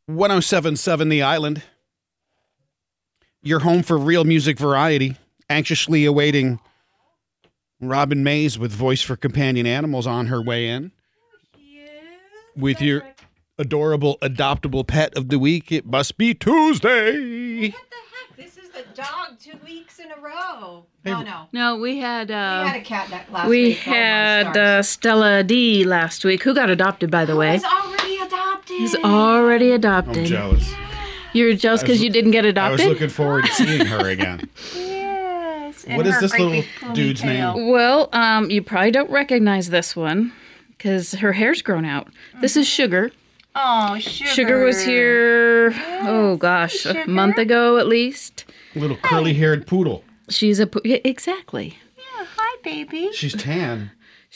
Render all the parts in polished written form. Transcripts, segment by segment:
1077 The Island. Your home for real music variety. Anxiously awaiting Robin Mays with Voice for Companion Animals on her way in. With your adorable, adoptable pet of the week. It must be Tuesday. What the heck? This is the dog 2 weeks in a row. Hey, No, we had a cat last week. we had Stella D last week, who got adopted, by the way. He's already adopted. He's already adopted. I'm jealous. You're jealous because you didn't get I adopted? was looking forward to seeing her again. Yes. What is this little dude's name? Well, you probably don't recognize this one because her hair's grown out. This is Sugar. Oh, Sugar. Sugar was here, oh gosh, a month ago at least. Little curly-haired poodle. She's exactly. Yeah, hi, baby. She's tan.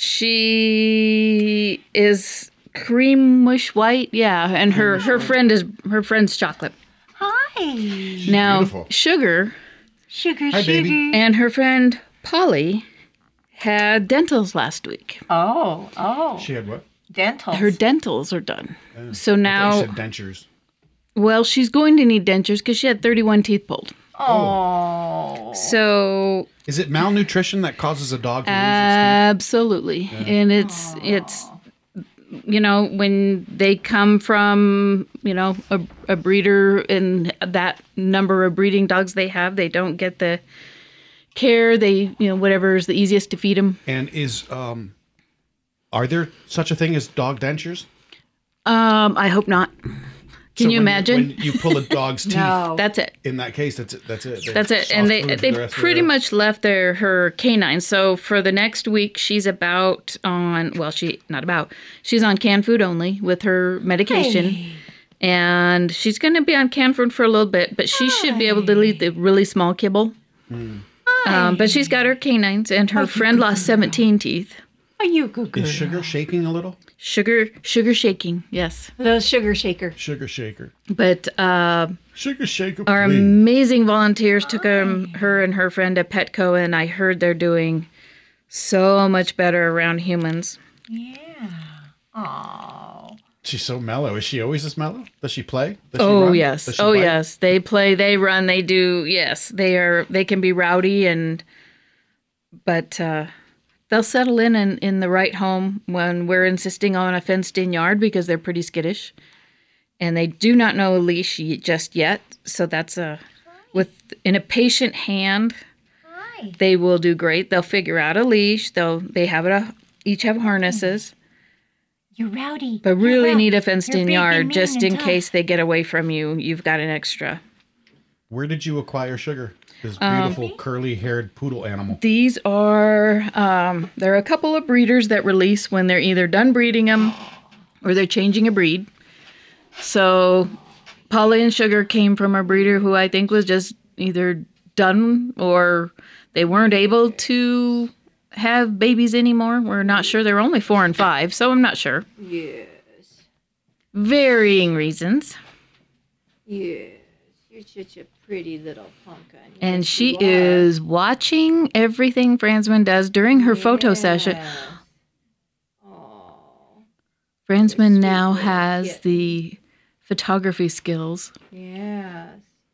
She is creamish white, yeah, and her friend's chocolate. Hi. Now, beautiful. Sugar Sugar, Hi, Sugar. baby. and her friend Polly had dentals last week. Oh. She had what? Dentals. Her dentals are done. So I now, thought you said dentures. well, she's going to need dentures because she had 31 teeth pulled. Oh. So Is it malnutrition that causes a dog to lose absolutely, and it's you know, when they come from, you know, a breeder and that number of breeding dogs they have, they don't get the care, whatever is the easiest to feed them. And are there such a thing as dog dentures? I hope not. Can you imagine? When you pull a dog's teeth, No. That's it. in that case, that's it. That's it. That's it. And they pretty much left her canines. So for the next week, she's she's on canned food only with her medication. Hey. And she's going to be on canned food for a little bit, but she should be able to eat the really small kibble. But she's got her canines, and her friend lost 17 teeth. Are you good girl? Is Sugar shaking a little? Sugar shaking, yes. Little sugar shaker. Sugar shaker. But Sugar shaker, our please. amazing volunteers took her and her friend to Petco, and I heard they're doing so much better around humans. Yeah. Oh. She's so mellow. Is she always this mellow? Does she play? Does she Oh run? yes. Does she Oh bite? yes. They play, they run, they do. Yes. They can be rowdy but they'll settle in the right home when we're insisting on a fenced in yard because they're pretty skittish. And they do not know a leash just yet. So that's in a patient hand, Hi. they will do great. They'll figure out a leash. Each have harnesses. You're rowdy. But You're really rowdy. need a fenced-in You're big and yard mean just and in tough. case they get away from you. You've got an extra. Where did you acquire Sugar? This beautiful curly-haired poodle animal. These are there are a couple of breeders that release when they're either done breeding them or they're changing a breed. So Polly and Sugar came from a breeder who I think was just either done or they weren't able to have babies anymore. We're not sure. They're only 4 and 5, so I'm not sure. Yes. Varying reasons. Yes. You're such a pretty little pumpkin. And Yes, she you are. is watching everything Franzman does during her photo session. Yes. Oh. Franzman Yes, now sweet little has kitten. the photography skills. Yes.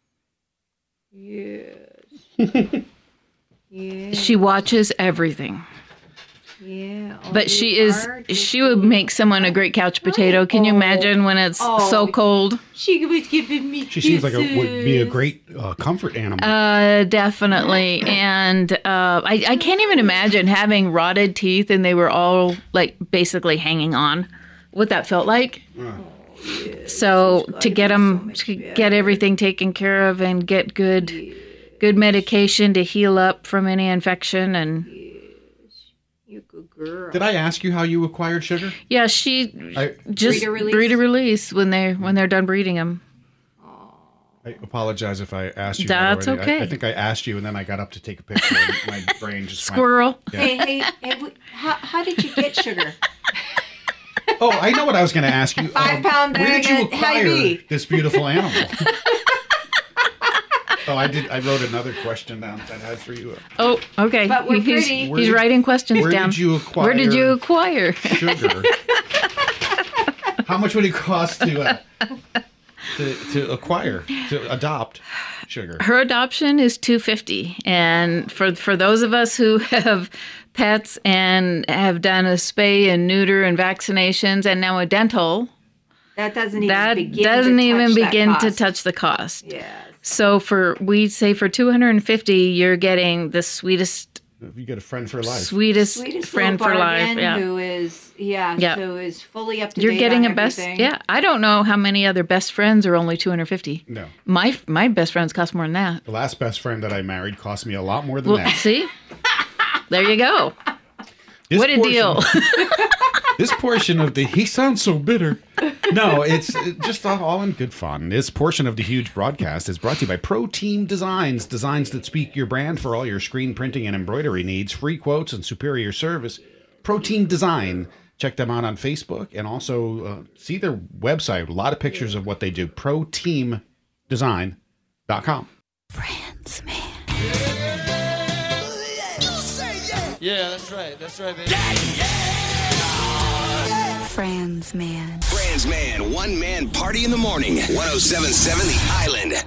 Yes. Yeah. She watches everything. Yeah. Oh, But you are just she would make someone a great couch potato. Can you imagine when it's so cold? She was giving me She seems like kisses. would be a great comfort animal. Definitely. And I can't even imagine having rotted teeth and they were all like basically hanging on. What that felt like. So to get them, to get everything taken care of and get good medication to heal up from any infection and You good girl. Did I ask you how you acquired Sugar? yeah, she just Breeder release? breeder release when they're done breeding them. I apologize if I asked you. That's that already. okay. I think I asked you, and then I got up to take a picture, and my brain just Squirrel. Went, Hey, how did you get Sugar? oh, I know what I was going to ask you. 5 pound Where did you bag at Hy-Vee. acquire this beautiful animal? Oh, I did. I wrote another question down that I had for you. Oh, okay. But we're he's, pretty. He's writing questions Where down. did you acquire? Where did you acquire? Sugar? How much would it cost to? to acquire, to adopt Sugar? Her adoption is $250, and for those of us who have pets and have done a spay and neuter and vaccinations and now a dental, That doesn't even that begin doesn't to even touch that begin to cost. touch the cost. Yes. So we'd say for $250, you're getting the sweetest You get a friend for life. sweetest friend little for life. bargain Yeah. who is who is fully up to You're date getting on a best. everything. Yeah. I don't know how many other best friends are only $250. No. My best friends cost more than that. The last best friend that I married cost me a lot more than Well, that. see? There you go. This What a portion- deal. This portion of the he sounds so bitter. No, it's just all in good fun. This portion of the huge broadcast is brought to you by Pro Team Designs, designs that speak your brand for all your screen printing and embroidery needs, free quotes and superior service. Pro Team Design. Check them out on Facebook and also see their website. A lot of pictures of what they do. ProTeamDesign.com. Friends, man. Yeah, that's right. That's right, baby. Friends, man. Franz Man, one man party in the morning. 1077 The Island.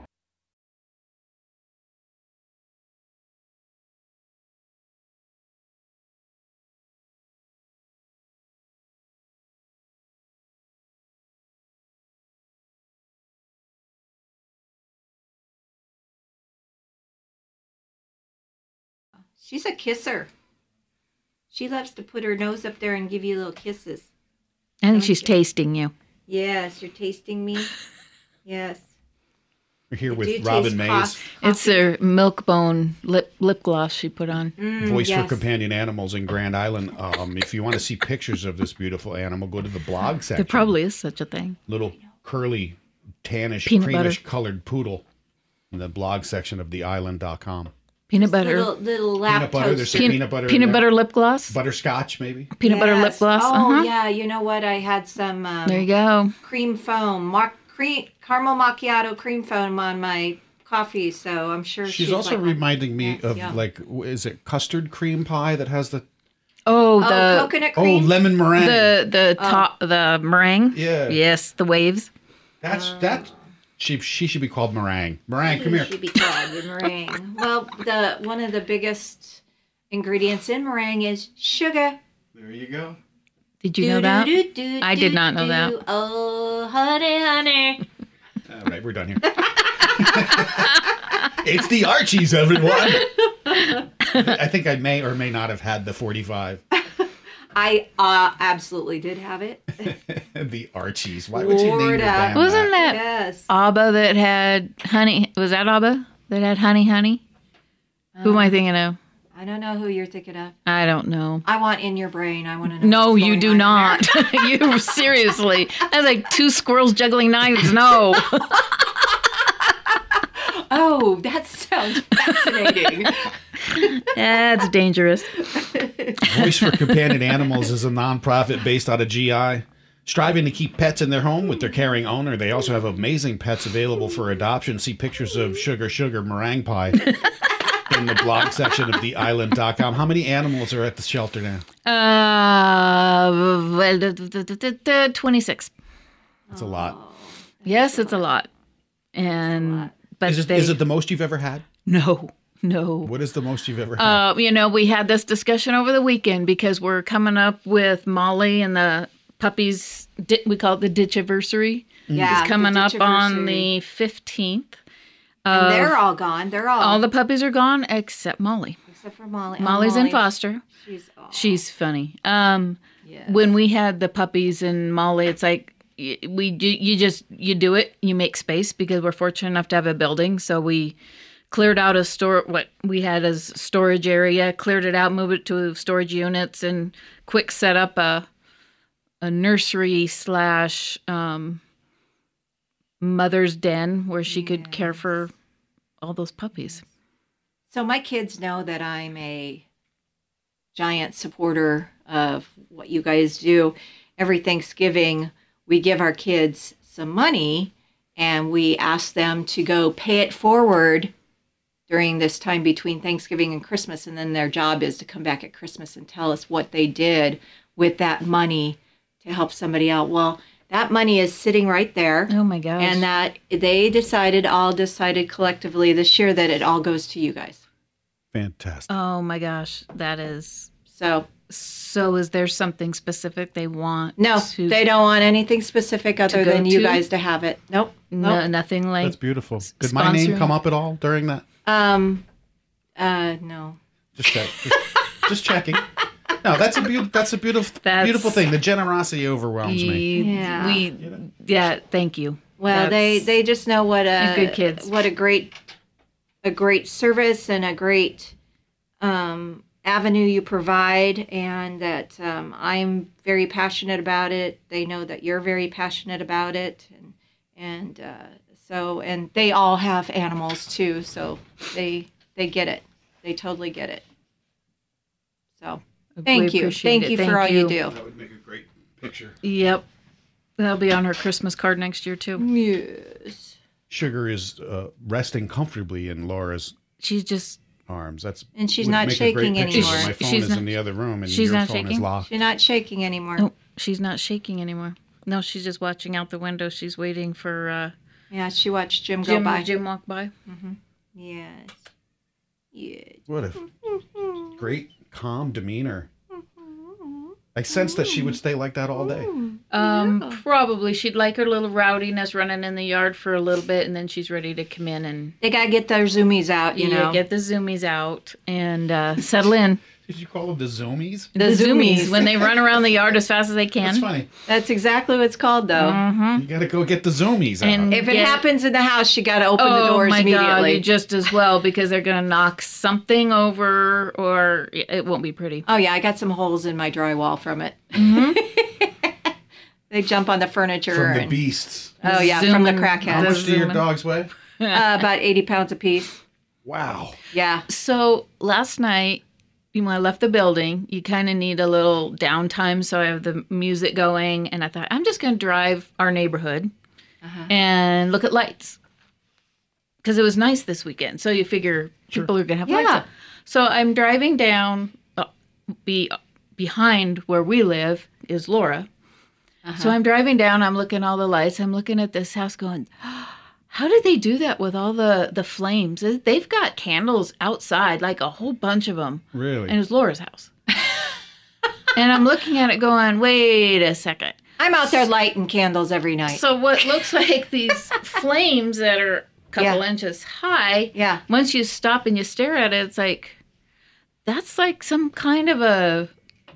She's a kisser. She loves to put her nose up there and give you little kisses. I think Don't she's you? tasting you. Yes, you're tasting me. Yes. We're here Do with Robin taste Mays, coffee. It's her milk bone lip gloss she put on. Voice yes. for Companion Animals in Grand Island. If you want to see pictures of this beautiful animal, go to the blog section. There probably is such a thing. Little curly, tannish, Peanut creamish butter. colored poodle in the blog section of theisland.com. Peanut butter. Little lap Peanut butter. There's some toaster. peanut butter. in Peanut there. butter lip gloss. Butterscotch, maybe. Peanut butter lip Yes. gloss. Oh, yeah. You know what? I had some There you go. cream foam, caramel macchiato cream foam on my coffee, so I'm sure She's also like, reminding me Yes, of yeah. is it custard cream pie that has the Oh, Oh, the coconut cream. lemon meringue? the top the meringue. Yeah. Yes, the waves. That's she should be called meringue. Meringue, come here. Should be called the meringue. Well, one of the biggest ingredients in meringue is sugar. There you go. Did you know that? Do-do-do-do-do-do. I did not know that. Oh, honey, honey. All right, we're done here. It's the Archies, everyone. I think I may or may not have had the 45. I absolutely did have it. The Archies. Why would you name Lord, your band Wasn't that Yes. Abba that had honey? Was that Abba that had honey? Who am I thinking of? I don't know who you're thinking of. I don't know. I want in your brain. I want to know. No, what's you going do on in not. You seriously. That's like two squirrels juggling knives. No. there. Oh, that sounds fascinating. That's dangerous. Voice for Companion Animals is a nonprofit based out of GI, striving to keep pets in their home with their caring owner. They also have amazing pets available for adoption. See pictures of Sugar meringue pie in the blog section of theisland.com. How many animals are at the shelter now? 26. It's a lot. Yes, it's a lot. And but Is it the most you've ever had? no. What is the most you've ever had? We had this discussion over the weekend because we're coming up with Molly and the puppies. We call it the ditchiversary. Yeah, It's coming the up on ditchiversary. the 15th. And they're all gone. They're All the puppies are gone except Molly. except for Molly. Molly's in foster. She's She's funny. yes. When we had the puppies and Molly, it's like you do it. You make space because we're fortunate enough to have a building. So we cleared out what we had as storage area, cleared it out, moved it to storage units, and quick set up a nursery / mother's den where she could care for all those puppies. So my kids know that I'm a giant supporter of what you guys do. Every Thanksgiving, we give our kids some money and we ask them to go pay it forward during this time between Thanksgiving and Christmas. And then their job is to come back at Christmas and tell us what they did with that money to help somebody out. Well, that money is sitting right there. Oh my gosh. And that they all decided collectively this year that it all goes to you guys. Fantastic. Oh my gosh, that is. So Is there something specific they want? no, to, they don't want anything specific other go than you to? guys to have it. Nope. No, nothing like. That's beautiful. Did my name sponsoring? come up at all during that? No. Just check. Just checking. No, that's a beautiful thing. The generosity overwhelms me. Yeah. Thank you. Well, That's- they just know what They're good kids. what a great service and a great avenue you provide, and that I'm very passionate about it. They know that you're very passionate about it, and they all have animals too, so they get it. They totally get it. So thank you for all you do. That would make a great picture. Yep. That'll be on her Christmas card next year too. Yes. Sugar is resting comfortably in Laura's She's just. arms. And she's would not make a great shaking picture, anymore. but my phone She's is not- in the other room, and she's your not phone is shaking? locked. She's not shaking anymore. Oh, she's not shaking anymore. No, she's just watching out the window. She's waiting for Yeah, she watched Jim go by. Jim walk by. Yes. Yes. What a great, calm demeanor. I sense that she would stay like that all day. Probably she'd like her little rowdiness running in the yard for a little bit, and then she's ready to come in and They gotta get their zoomies out, you know. get the zoomies out and settle in. Did you call them the zoomies? The zoomies. when they run around the yard as fast as they can. That's funny. That's exactly what it's called, though. You got to go get the zoomies out. And- If it Yeah. happens in the house, you gotta open the Oh doors my God, immediately. you just as well, because they're gonna knock something over, or it won't be pretty. Oh yeah, I got some holes in my drywall from it. They jump on the furniture. From the and- beasts. Oh yeah, from the Zooming. How crackheads. much do your zooming. dogs weigh? About 80 pounds apiece. Wow. Yeah. So last night, when I left the building, you kind of need a little downtime. So I have the music going, and I thought I'm just going to drive our neighborhood and look at lights because it was nice this weekend. So you figure people are going to have lights Yeah. up. So I'm driving down. Behind where we live is Laura. So I'm driving down. I'm looking at all the lights. I'm looking at this house, going, how did they do that with all the flames? They've got candles outside, like a whole bunch of them. Really? And it was Laura's house. And I'm looking at it going, wait a second. I'm out there lighting candles every night. So what looks like these flames that are a couple Yeah. inches high, Yeah. once you stop and you stare at it, it's like, that's like some kind of a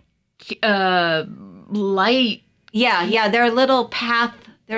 light. Yeah, they're little path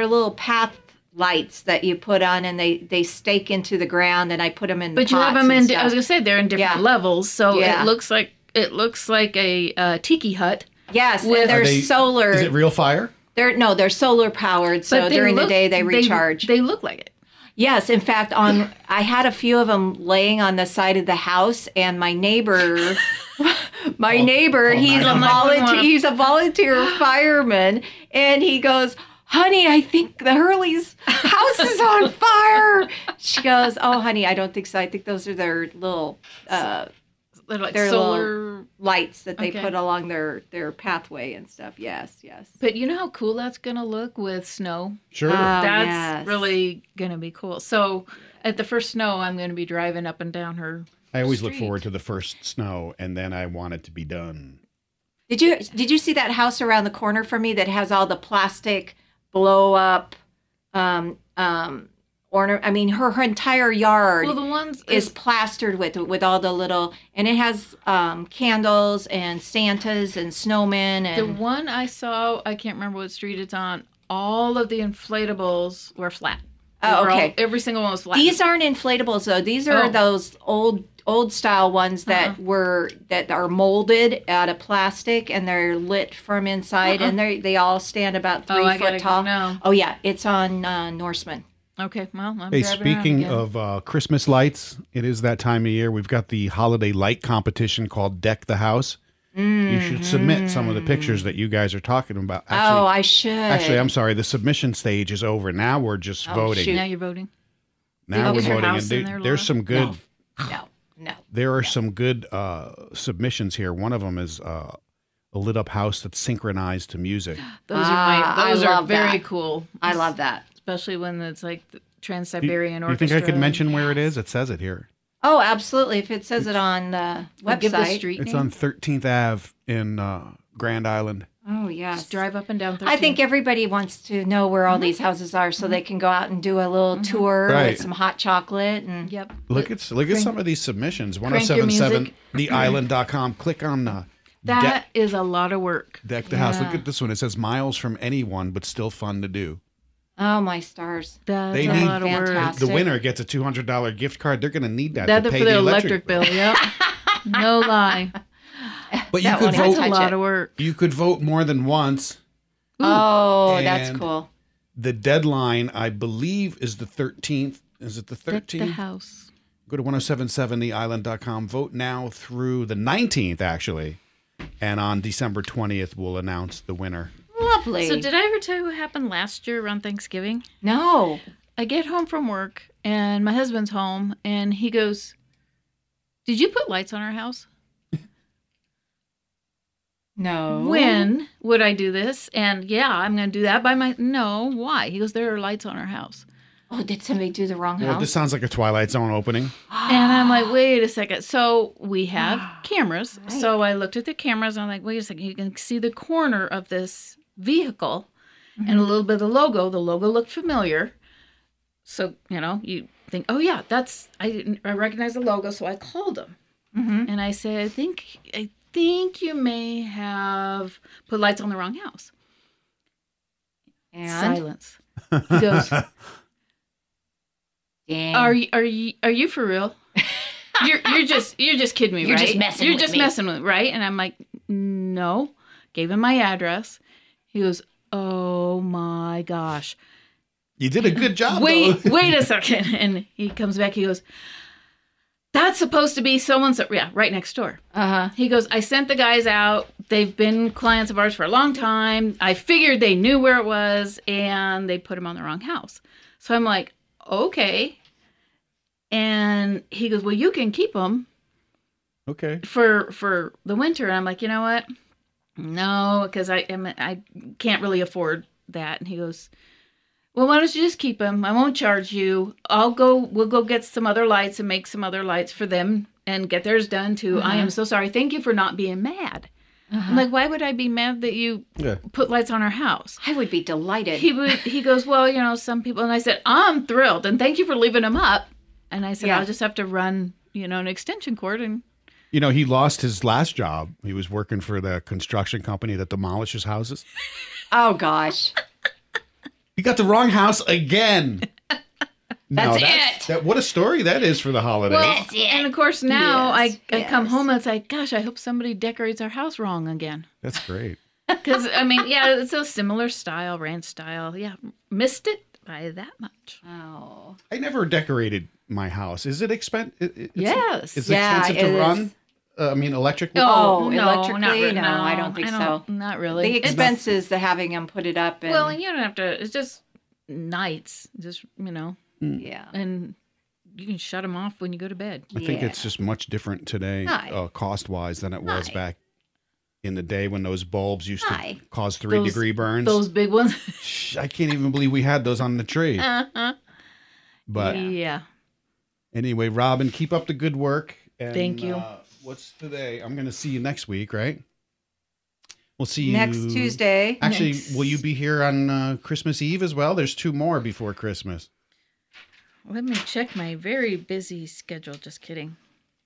lights that you put on, and they stake into the ground, and I put them in But you have pots them and in, stuff. I was going to say, they're in different Yeah. levels. So Yeah. it looks like a tiki hut. Yes, with- and they're Are they- solar. Is it real fire? They're solar powered, so But they during the look- day they recharge. They look like it. Yes, in fact, I had a few of them laying on the side of the house, and my neighbor, he's a 911. he's a volunteer fireman, and he goes, "Honey, I think the Hurley's house is on fire." She goes, "Oh, honey, I don't think so. I think those are their little They're like They're solar. lights that they Okay. put along their pathway and stuff." Yes. But you know how cool that's going to look with snow? Sure. That's yes. really going to be cool. So at the first snow, I'm going to be driving up and down her. I always look street. forward to the first snow, and then I want it to be done. Did you see that house around the corner from me that has all the plastic blow up ornament? I mean, her entire yard Well, the ones is plastered with all the little, and it has candles and Santas and snowmen the and one I saw, I can't remember what street it's on. All of the inflatables were flat. They Oh, were all- okay. every single one was flat. these aren't inflatables though. These are Oh. those old style ones that are molded out of plastic, and they're lit from inside, and they all stand about 3 I foot gotta go tall. now. Oh yeah, it's on Norseman. Okay, well, I'm Hey, driving around speaking again. of Christmas lights, it is that time of year. We've got the holiday light competition called Deck the House. You should submit some of the pictures that you guys are talking about. Oh, I should. Actually, I'm sorry. The submission stage is over. Now we're just voting. shoot. Now you're voting. Now we're Is your voting, house and in there, there's Laura? some good. No. There are some good submissions here. One of them is a lit up house that's synchronized to music. Those I are love very that. cool. I love that. Especially when it's like the Do Trans-Siberian you think Orchestra. I could mention where it is? It says it here. Oh, absolutely. If it says it on the Or give the website. street It's name. on 13th Ave in Grand Island. Oh, yes. Just drive up and down 13. I think everybody wants to know where all these houses are so they can go out and do a little tour Right. with some hot chocolate. And Yep. Look at some of these submissions. crank your 1077theisland.com. Click on That is a lot of work. Deck the House. Look at this one. It says miles from anyone, but still fun to do. oh, my stars. That's They a need- lot of work. Fantastic. The winner gets a $200 gift card. They're going to need that That's to for pay the the electric bill. Yep. No lie. But you That could one has That's vote. a touch lot it. of work. You could vote more than once. Oh, that's And- cool. The deadline, I believe, is the 13th. Is it the Deck the 13th? house. Go to 1077theisland.com. Vote now through the 19th, actually. And on December 20th, we'll announce the winner. Lovely. So did I ever tell you what happened last year around Thanksgiving? No. I get home from work and my husband's home and he goes, "Did you put lights on our house?" No. When would I do this? And yeah, I'm going to do that by my. No, why? He goes, "There are lights on our house." Oh, did somebody do the wrong Well, house? this sounds like a Twilight Zone opening. And I'm like, wait a second. So we have cameras. Right. So I looked at the cameras and I'm like, wait a second. You can see the corner of this vehicle and a little bit of the logo. The logo looked familiar. So, you think, oh yeah, I recognize the logo. So I called him and I said, I think you may have put lights on the wrong house. And Silence. He goes, dang. Are you for real? You're just kidding me, You're right? just messing You're with just me. messing with, right? And I'm like, no. Gave him my address. He goes, oh my gosh. You did a good job, Wait though. a second. And he comes back. He goes, that's supposed to be so-and-so. Yeah, right next door. Uh-huh. He goes, I sent the guys out. They've been clients of ours for a long time. I figured they knew where it was, and they put him on the wrong house. So I'm like, okay. And he goes, well, you can keep them Okay. for the winter. And I'm like, you know what? No, because I can't really afford that. And he goes, well, why don't you just keep them? I won't charge you. We'll go get some other lights and make some other lights for them and get theirs done too. I am so sorry. Thank you for not being mad. I'm like, why would I be mad that you Yeah. put lights on our house? I would be delighted. He goes, well, some people, and I said, I'm thrilled and thank you for leaving them up. And I said, Yeah. I'll just have to run, an extension cord and He lost his last job. He was working for the construction company that demolishes houses. Oh, gosh. He got the wrong house again. That's What a story that is for the holidays. well, and of course now Yes, I come yes. home and it's like, gosh, I hope somebody decorates our house wrong again. That's great. Because yeah, it's a similar style, ranch style. Yeah, missed it by that much. Oh. I never decorated my house. Is it expensive? Yes. Is it Yeah, expensive to it run? is. Electrically? Oh, no, electrically? not really. No, I don't think so. Not really. The expenses to having them put it up and Well, and you don't have to. It's just nights. Just yeah. and you can shut them off when you go to bed. I think it's just much different today, Hi. cost-wise, than it was Hi. back in the day when those bulbs used Hi. to cause 3-degree burns. Those big ones. Shh, I can't even believe we had those on the tree. But yeah. anyway, Robin, keep up the good work. And, Thank you. What's today? I'm going to see you next week, right? We'll see you Next Tuesday. Actually, Next. will you be here on Christmas Eve as well? There's 2 more before Christmas. Let me check my very busy schedule. Just kidding.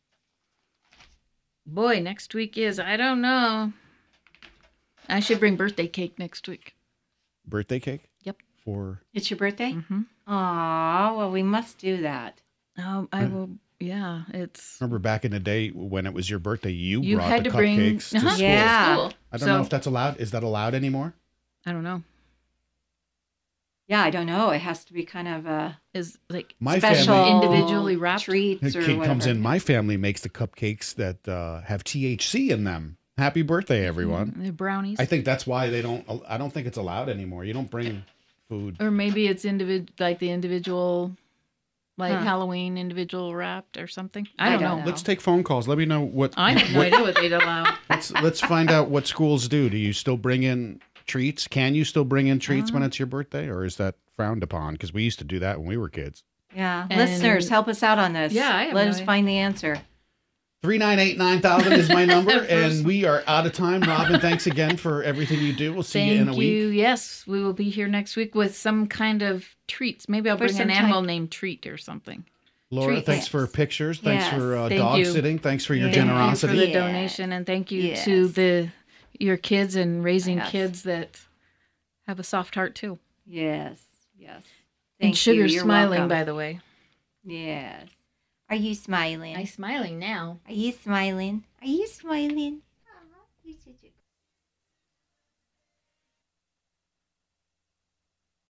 Boy, next week is, I don't know. I should bring birthday cake next week. Birthday cake? Yep. For It's your birthday? Mm-hmm. Aw, well, we must do that. I will, yeah, it's. remember back in the day when it was your birthday, you You brought had the to bring. cupcakes to Uh-huh, school. Yeah. school. I don't know if that's allowed. Is that allowed anymore? I don't know. Yeah, I don't know. It has to be kind of a Is like My special family, individually wrapped? treats the or kid whatever. comes in. My family makes the cupcakes that have THC in them. Happy birthday, everyone! They're brownies. I think that's why they don't. I don't think it's allowed anymore. You don't bring food. Or maybe it's like the individual like Huh. Halloween individual wrapped or something. I I don't don't know. know. Let's take phone calls. Let me know what. I have no idea what they'd allow. Let's find out what schools do. Do you still bring in treats? Can you still bring in treats Uh-huh. when it's your birthday, or is that frowned upon? Because we used to do that when we were kids. Yeah. And- Listeners, help us out on this. Yeah, I have Let no us idea. find the answer. 398-9000 is my number, First- and we are out of time. Robin, thanks again for everything you do. We'll see you in a Thank week. you. Yes, we will be here next week with some kind of treats. Maybe I'll For bring some an animal named Treat or something. Laura, Treats. thanks for pictures. Thanks Yes. for Thank dog you. sitting. Thanks for your Thank Thank generosity. you for the Yeah. donation, and thank you Yes. to your kids and raising Yes. kids that have a soft heart too. Yes. Yes. And Thank Sugar's you. You're smiling, welcome. by the way. Yes. Are you smiling? I'm smiling now. Are you smiling? Are you smiling?